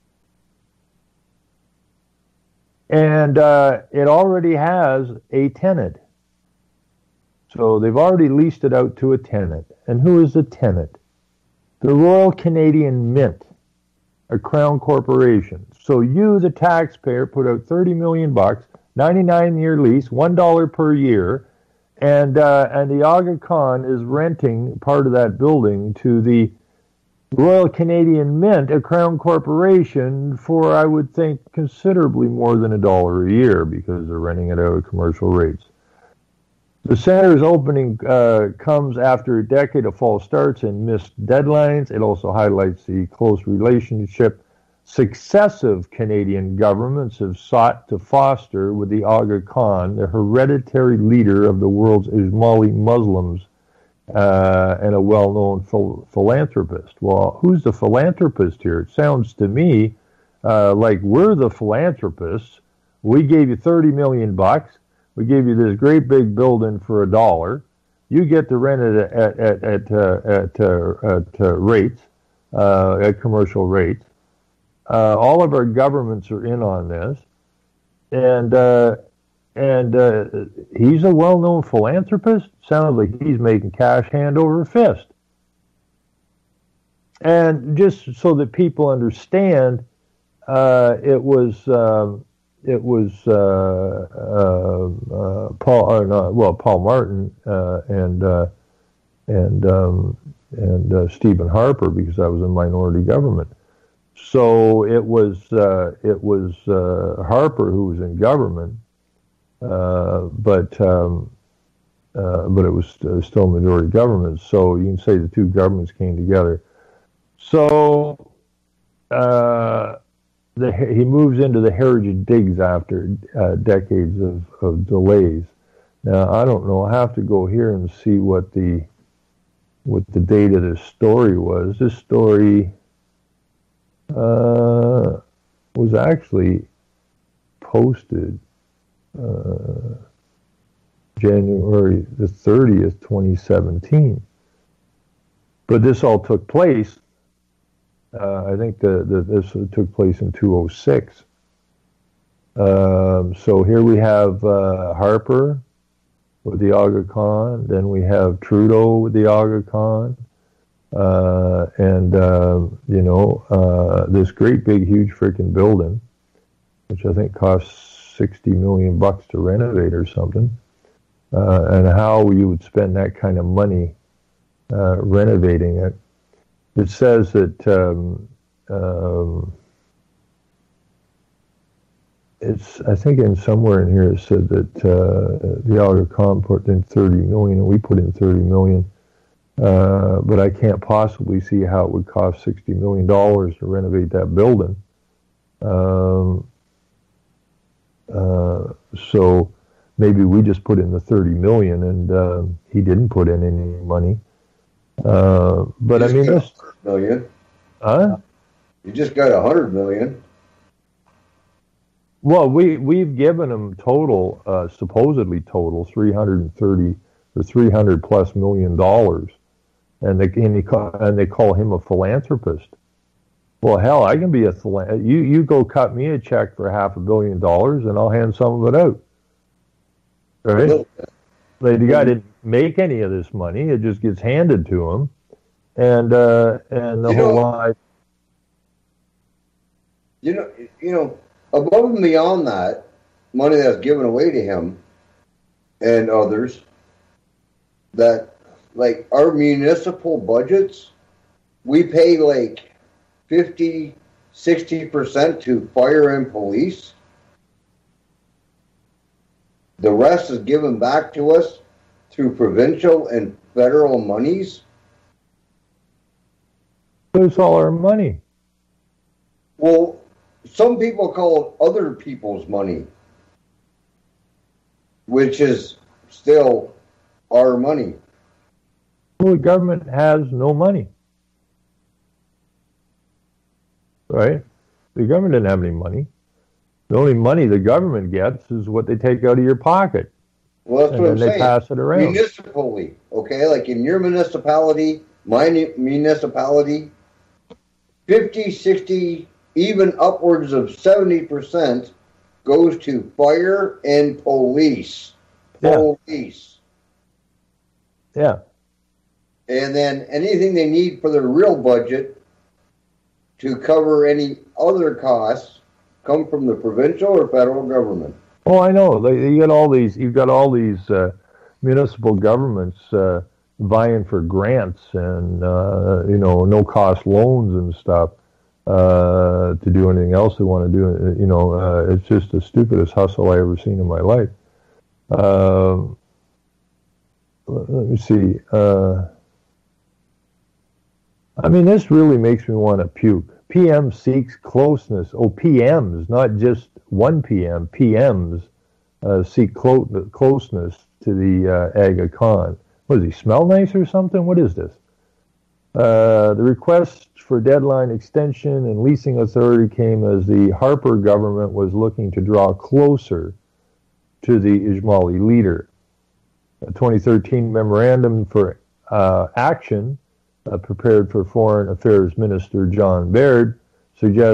Speaker 2: And uh, it already has a tenant. So they've already leased it out to a tenant. And who is the tenant? The Royal Canadian Mint, a Crown corporation. So you, the taxpayer, put out thirty million bucks, ninety-nine year lease, one dollar per year, and uh, and the Aga Khan is renting part of that building to the Royal Canadian Mint, a Crown corporation, for, I would think, considerably more than a dollar a year because they're renting it out at commercial rates. The center's opening uh, comes after a decade of false starts and missed deadlines. It also highlights the close relationship successive Canadian governments have sought to foster with the Aga Khan, the hereditary leader of the world's Ismaili Muslims, Uh, and a well-known phil- philanthropist. Well, who's the philanthropist here? It sounds to me uh, like we're the philanthropists. We gave you thirty million bucks. We gave you this great big building for a dollar. You get to rent it at at at, uh, at, uh, at uh, rates, uh, at commercial rates. Uh, all of our governments are in on this, and uh, and uh, he's a well-known philanthropist. Sounds like he's making cash hand over fist. And just so that people understand, uh, it was um, it was uh, uh, uh, Paul, or not, well, Paul Martin uh, and uh, and um, and uh, Stephen Harper, because I was in minority government. So it was uh, it was uh, Harper who was in government, uh, but um, uh, but it was uh, still majority government. So you can say the two governments came together. So uh, the, he moves into the Heritage Digs after uh, decades of, of delays. Now I don't know. I have to go here and see what the what the date of this story was. This story. Uh, was actually posted uh, January the thirtieth, twenty seventeen. But this all took place, uh, I think the, the, this took place in two thousand six. Um, so here we have uh, Harper with the Aga Khan, then we have Trudeau with the Aga Khan. Uh, and, uh, you know, uh, this great big huge freaking building, which I think costs sixty million bucks to renovate or something, uh, and how you would spend that kind of money uh, renovating it. It says that um, um, it's, I think in somewhere in here it said that uh, the Aga Khan put in thirty million and we put in thirty million. Uh, but I can't possibly see how it would cost sixty million dollars to renovate that building. Um, uh, so maybe we just put in the thirty million dollars and uh, he didn't put in any money. Uh, but I mean, this
Speaker 3: million.
Speaker 2: Huh?
Speaker 3: You just got a hundred million.
Speaker 2: Well, we we've given him total, uh, supposedly total, three hundred thirty or three hundred plus million dollars. And they, and, he call, and they call him a philanthropist. Well, hell, I can be a philanthropist. You, you go cut me a check for half a billion dollars and I'll hand some of it out. Right? Like, the guy didn't make any of this money. It just gets handed to him. And uh, and the
Speaker 3: you
Speaker 2: whole
Speaker 3: know,
Speaker 2: line.
Speaker 3: You know, you know, above and beyond that, money that's given away to him and others, that, like, our municipal budgets, we pay like fifty, sixty percent to fire and police. The rest is given back to us through provincial and federal monies.
Speaker 2: It's all our money.
Speaker 3: Well, some people call it other people's money, which is still our money.
Speaker 2: Well, the government has no money. Right? The government didn't have any money. The only money the government gets is what they take out of your pocket.
Speaker 3: Well, that's
Speaker 2: and
Speaker 3: what I'm
Speaker 2: then
Speaker 3: saying.
Speaker 2: They pass it around.
Speaker 3: Municipally, okay? Like in your municipality, my municipality, fifty, sixty, even upwards of seventy percent goes to fire and police. Police.
Speaker 2: Yeah.
Speaker 3: And then anything they need for their real budget to cover any other costs come from the provincial or federal government. Oh,
Speaker 2: I know. They, you get all these. You've got all these uh, municipal governments uh, vying for grants and uh, you know, no cost loans and stuff uh, to do anything else they want to do. You know, uh, it's just the stupidest hustle I ever seen in my life. Uh, let me see. Uh, I mean, this really makes me want to puke. P M seeks closeness. Oh, P Ms, not just one P M. P Ms uh, seek clo- closeness to the uh, Aga Khan. What does he smell nice or something? What is this? Uh, the request for deadline extension and leasing authority came as the Harper government was looking to draw closer to the Ismaili leader. A twenty thirteen memorandum for uh, action uh, prepared for Foreign Affairs Minister John Baird suggests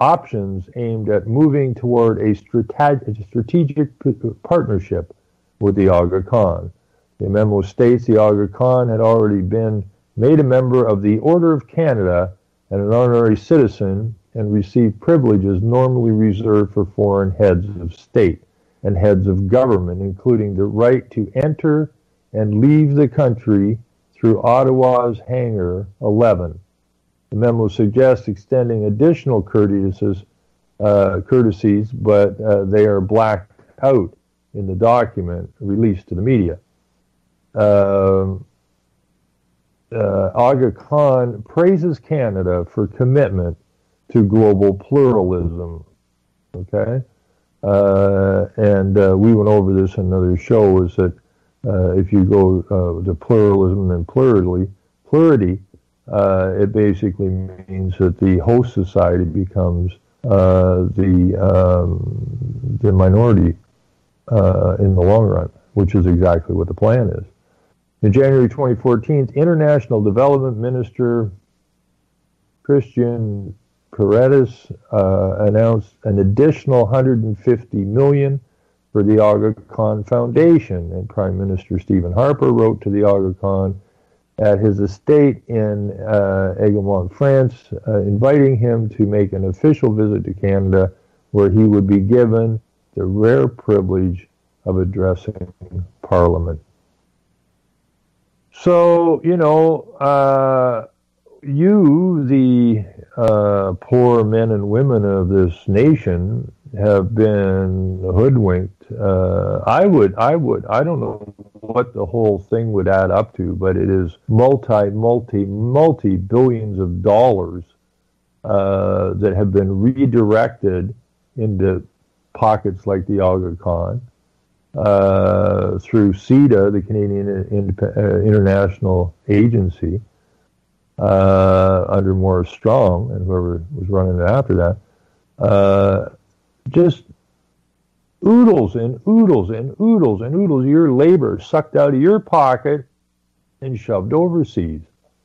Speaker 2: options aimed at moving toward a strateg- strategic p- partnership with the Aga Khan. The memo states the Aga Khan had already been made a member of the Order of Canada and an honorary citizen and received privileges normally reserved for foreign heads of state and heads of government, including the right to enter and leave the country through Ottawa's Hangar eleven. The memo suggests extending additional courtesies, uh, courtesies but uh, they are blacked out in the document released to the media. Uh, uh, Aga Khan praises Canada for commitment to global pluralism. Okay? Uh, and uh, we went over this in another show, is that uh, if you go uh, to pluralism and plurality, plurality uh, it basically means that the host society becomes uh, the, um, the minority uh, in the long run, which is exactly what the plan is. In January twenty fourteen, International Development Minister Christian Paredes uh, announced an additional one hundred fifty million dollars for the Aga Khan Foundation, and Prime Minister Stephen Harper wrote to the Aga Khan at his estate in uh, Aiguemont, France, uh, inviting him to make an official visit to Canada, where he would be given the rare privilege of addressing Parliament. So, you know, uh, you, the uh, poor men and women of this nation, have been hoodwinked. Uh, I would, I would, I don't know what the whole thing would add up to, but it is multi, multi, multi billions of dollars uh, that have been redirected into pockets like the Aga Khan uh, through CIDA, the Canadian Indep- uh, International Agency, uh, under Maurice Strong and whoever was running it after that. Uh, just oodles and oodles and oodles and oodles of your labor sucked out of your pocket and shoved overseas.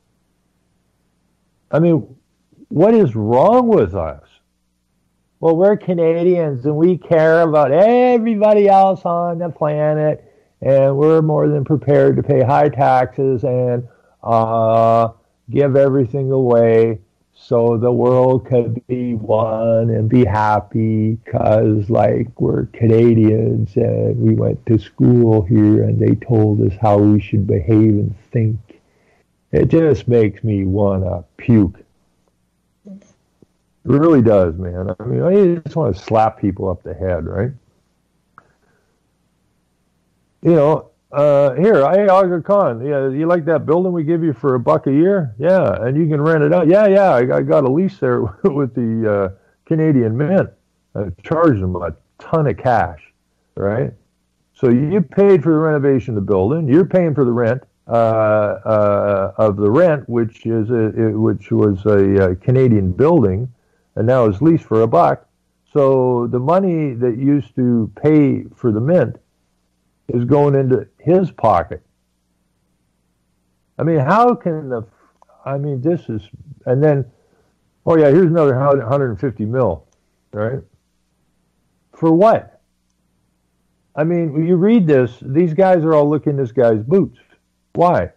Speaker 2: I mean, what is wrong with us? Well, we're Canadians and we care about everybody else on the planet, and we're more than prepared to pay high taxes and uh, give everything away so the world could be one and be happy because, like, we're Canadians and we went to school here and they told us how we should behave and think. It just makes me want to puke. It really does, man. I mean, I just want to slap people up the head, right? You know, uh, here, hey, Aga Khan, yeah, you like that building we give you for a buck a year? Yeah, and you can rent it out. Yeah, yeah, I, I got a lease there with the uh, Canadian Mint. I charged them a ton of cash, right? So you paid for the renovation of the building. You're paying for the rent uh, uh, of the rent, which is a, which was a, a Canadian building, and now is leased for a buck. So the money that used to pay for the Mint is going into his pocket. I mean, how can the, I mean, this is, and then, oh yeah, here's another one hundred fifty mil, right? For what? I mean, when you read this, these guys are all licking this guy's boots. Why?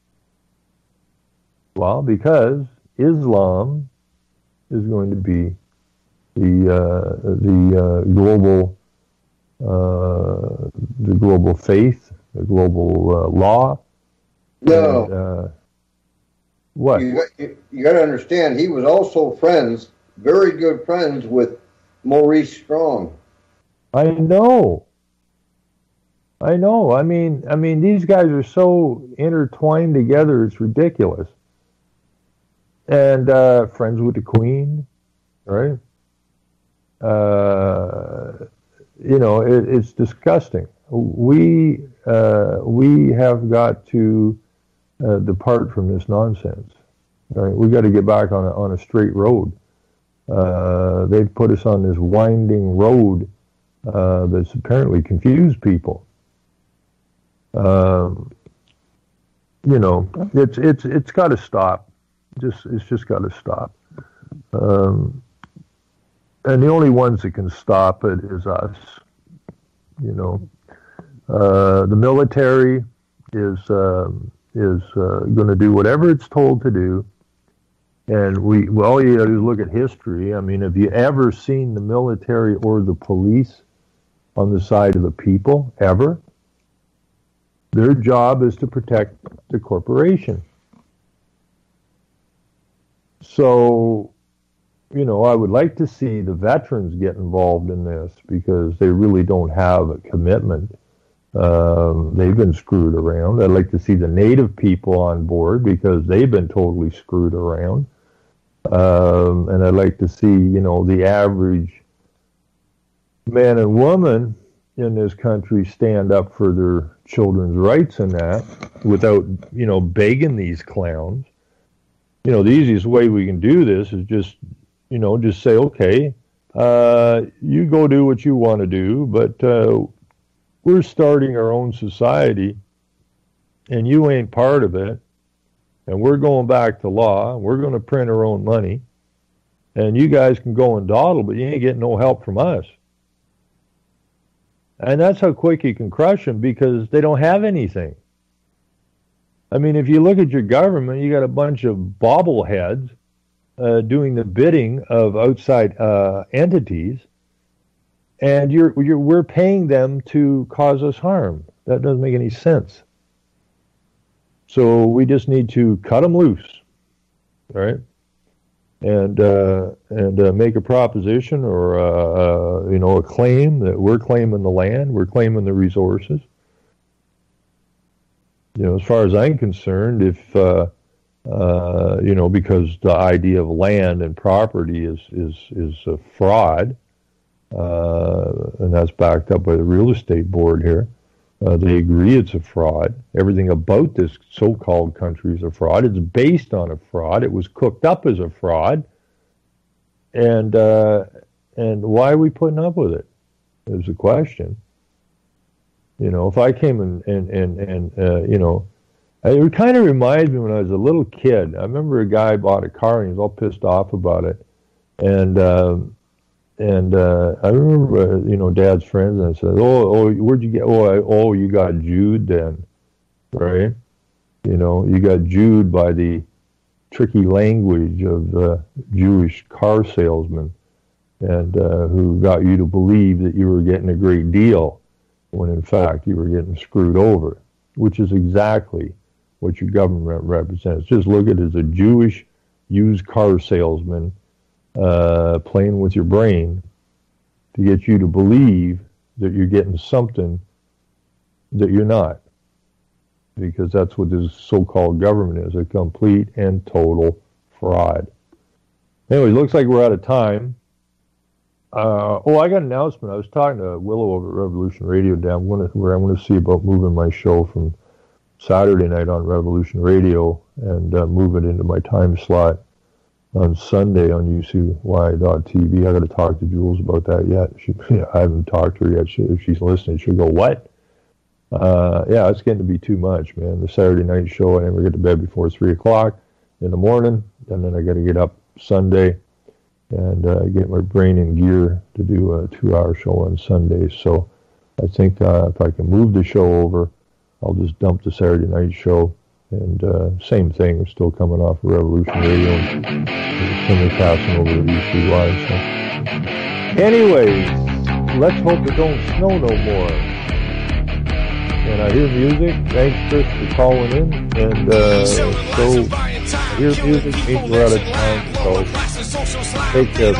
Speaker 2: Well, because Islam is going to be the uh, the uh, global uh, the global faith, the global uh, law.
Speaker 3: No.
Speaker 2: And, uh, what?
Speaker 3: You, you, you got to understand, he was also friends, very good friends with Maurice Strong.
Speaker 2: I know. I know. I mean, I mean, these guys are so intertwined together, it's ridiculous. And uh, friends with the Queen, right? Uh, you know, it, it's disgusting. We uh, we have got to uh, depart from this nonsense. Right? We got to get back on a, on a straight road. Uh, they've put us on this winding road uh, that's apparently confused people. Um, you know, it's it's it's got to stop. Just it's just got to stop. Um, and the only ones that can stop it is us. You know, uh, the military is uh, is uh, going to do whatever it's told to do, and we well, all you got to do is look at history. I mean, have you ever seen the military or the police on the side of the people ever? Their job is to protect the corporation. So, you know, I would like to see the veterans get involved in this because they really don't have a commitment. Um, they've been screwed around. I'd like to see the native people on board because they've been totally screwed around. Um, and I'd like to see, you know, the average man and woman in this country stand up for their children's rights and that without, you know, begging these clowns. You know, the easiest way we can do this is just, you know, just say, okay, uh, you go do what you want to do, but uh, we're starting our own society, and you ain't part of it, and we're going back to law, and we're going to print our own money, and you guys can go and dawdle, but you ain't getting no help from us. And that's how quick you can crush them because they don't have anything. I mean, if you look at your government, you got a bunch of bobbleheads uh, doing the bidding of outside uh, entities, and you're, you're we're paying them to cause us harm. That doesn't make any sense. So we just need to cut them loose, right? And uh, and uh, make a proposition or uh, uh, you know a claim that we're claiming the land, we're claiming the resources. You know, as far as I'm concerned, if uh, uh, you know, because the idea of land and property is is is a fraud, uh, and that's backed up by the real estate board here. Uh, they agree it's a fraud. Everything about this so-called country is a fraud. It's based on a fraud. It was cooked up as a fraud. And uh, and why are we putting up with it? Is the question. You know, if I came and, and, and, and uh, you know, it kind of reminds me when I was a little kid. I remember a guy bought a car and he was all pissed off about it. And... Um, And uh, I remember, uh, you know, Dad's friends, and I said, "Oh, oh, where'd you get? Oh, I, oh, you got Jewed then, right? You know, you got Jewed by the tricky language of the Jewish car salesman, and uh, who got you to believe that you were getting a great deal, when in fact you were getting screwed over, which is exactly what your government represents. Just look at it as a Jewish used car salesman." Uh, playing with your brain to get you to believe that you're getting something that you're not. Because that's what this so-called government is, a complete and total fraud. Anyway, it looks like we're out of time. Uh, oh, I got an announcement. I was talking to Willow over at Revolution Radio Day. I'm gonna, where I'm going to see about moving my show from Saturday night on Revolution Radio and uh, move it into my time slot on Sunday on U C Y dot T V. I got to talk to Jules about that yet. She, I haven't talked to her yet. She, if she's listening, she'll go, what? Uh, yeah, it's getting to be too much, man. The Saturday night show, I never get to bed before three o'clock in the morning, and then I got to get up Sunday and uh, get my brain in gear to do a two-hour show on Sunday. So I think uh, if I can move the show over, I'll just dump the Saturday night show. And uh, same thing, we're still coming off of Revolution Radio and simulcasting over to U C Y. So, anyways, let's hope it don't snow no more. And I hear music. Thanks, Chris, for calling in. And uh, so, I hear music means we're out of time. So, take care of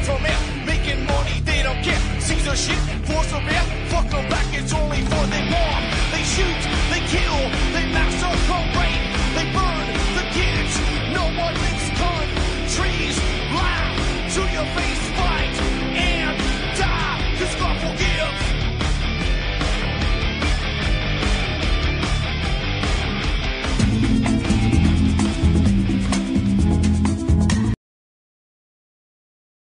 Speaker 2: it.